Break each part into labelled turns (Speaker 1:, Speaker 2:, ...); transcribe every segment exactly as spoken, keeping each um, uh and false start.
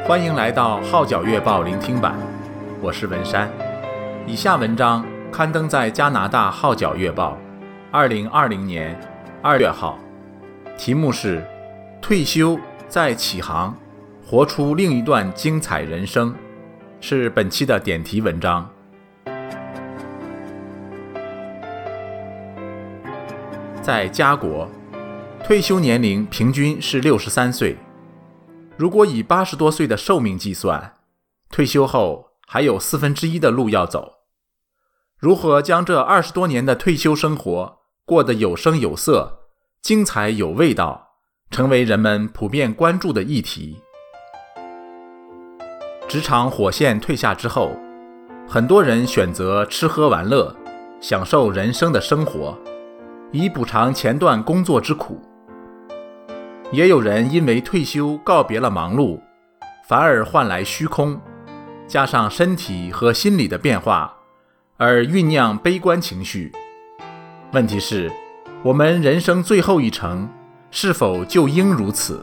Speaker 1: 欢迎来到号角月报聆听版，我是文山。以下文章刊登在加拿大号角月报二零二零年二月号，题目是退休再起航，活出另一段精彩人生，是本期的点题文章。在加国，退休年龄平均是六十三岁。如果以八十多岁的寿命计算，退休后还有四分之一的路要走。如何将这二十多年的退休生活过得有声有色、精彩有味道，成为人们普遍关注的议题。职场火线退下之后，很多人选择吃喝玩乐，享受人生的生活，以补偿前段工作之苦。也有人因为退休告别了忙碌，反而换来虚空，加上身体和心理的变化，而酝酿悲观情绪。问题是，我们人生最后一程是否就应如此？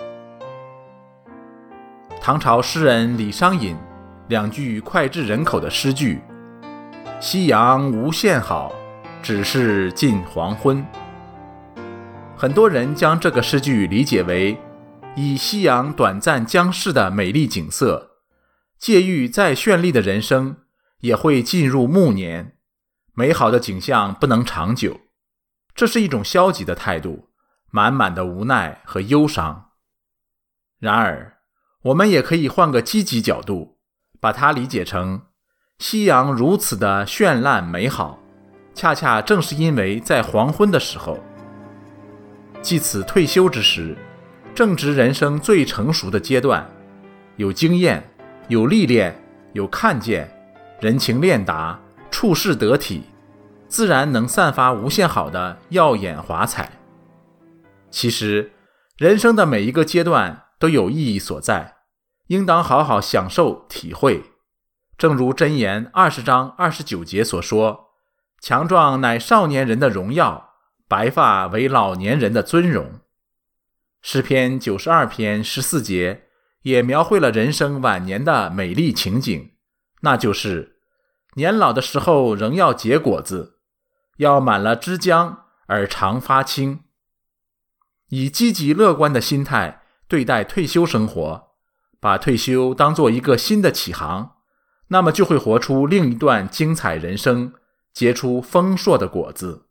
Speaker 1: 唐朝诗人李商隐两句脍炙人口的诗句：夕阳无限好，只是近黄昏。很多人将这个诗句理解为以夕阳短暂将逝的美丽景色，借喻再绚丽的人生也会进入暮年，美好的景象不能长久。这是一种消极的态度，满满的无奈和忧伤。然而，我们也可以换个积极角度，把它理解成夕阳如此的绚烂美好，恰恰正是因为在黄昏的时候。即此退休之时，正值人生最成熟的阶段，有经验，有历练，有看见，人情练达，处事得体，自然能散发无限好的耀眼华彩。其实，人生的每一个阶段都有意义所在，应当好好享受体会。正如箴言二十章二十九节所说：强壮乃少年人的荣耀，白发为老年人的尊荣。诗篇九十二篇十四节也描绘了人生晚年的美丽情景，那就是年老的时候仍要结果子，要满了枝浆而常发青。以积极乐观的心态对待退休生活，把退休当作一个新的起航，那么就会活出另一段精彩人生，结出丰硕的果子。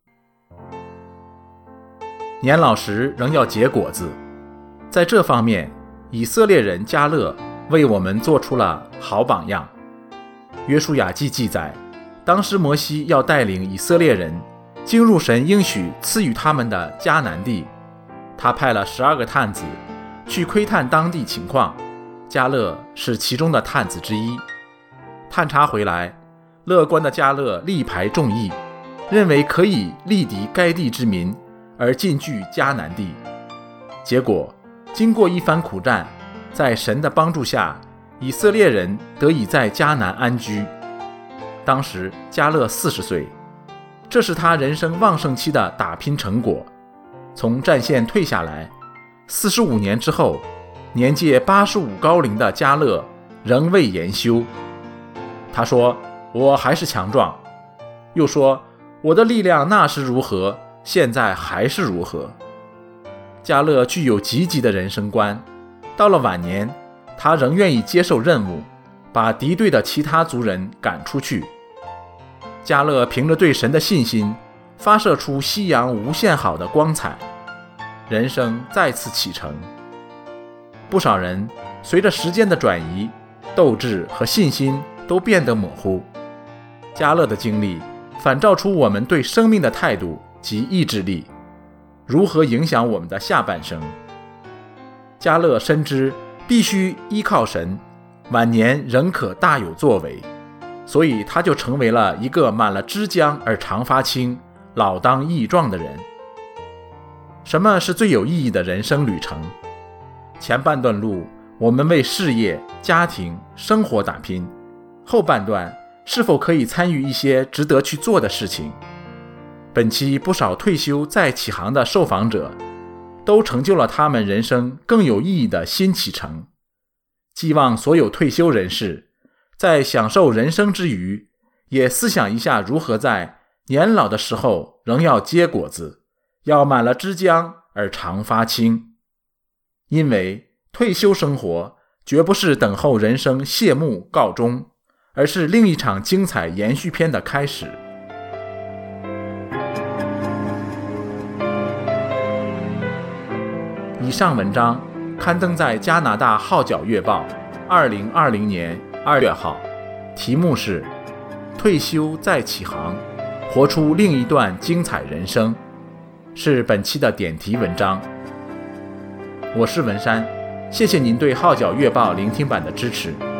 Speaker 1: 年老时仍要结果子，在这方面，以色列人迦勒为我们做出了好榜样。约书亚记记载，当时摩西要带领以色列人进入神应许赐予他们的迦南地，他派了十二个探子去窥探当地情况，迦勒是其中的探子之一。探查回来，乐观的迦勒力排众议，认为可以力敌该地之民，而进据迦南地。结果经过一番苦战，在神的帮助下，以色列人得以在迦南安居。当时迦勒四十岁，这是他人生旺盛期的打拼成果。从战线退下来，四十五年之后，年届八十五高龄的迦勒仍未言休。他说：我还是强壮。又说：我的力量那时如何，现在还是如何。迦勒具有积极的人生观，到了晚年，他仍愿意接受任务，把敌对的其他族人赶出去。迦勒凭着对神的信心，发射出夕阳无限好的光彩，人生再次启程。不少人随着时间的转移，斗志和信心都变得模糊。迦勒的经历反照出我们对生命的态度及意志力，如何影响我们的下半生。迦勒深知必须依靠神，晚年仍可大有作为，所以他就成为了一个满了枝浆而常发青，老当益壮的人。什么是最有意义的人生旅程？前半段路我们为事业、家庭、生活打拼，后半段是否可以参与一些值得去做的事情？本期不少退休再起航的受访者，都成就了他们人生更有意义的新启程。 寄望所有退休人士在享受人生之余，也思想一下如何在年老的时候仍要结果子，要满了枝浆而常发青。因为退休生活绝不是等候人生谢幕告终，而是另一场精彩延续篇的开始。以上文章刊登在加拿大号角月报二零二零年二月号，题目是退休再起航，活出另一段精彩人生，是本期的点题文章。我是文山，谢谢您对号角月报聆听版的支持。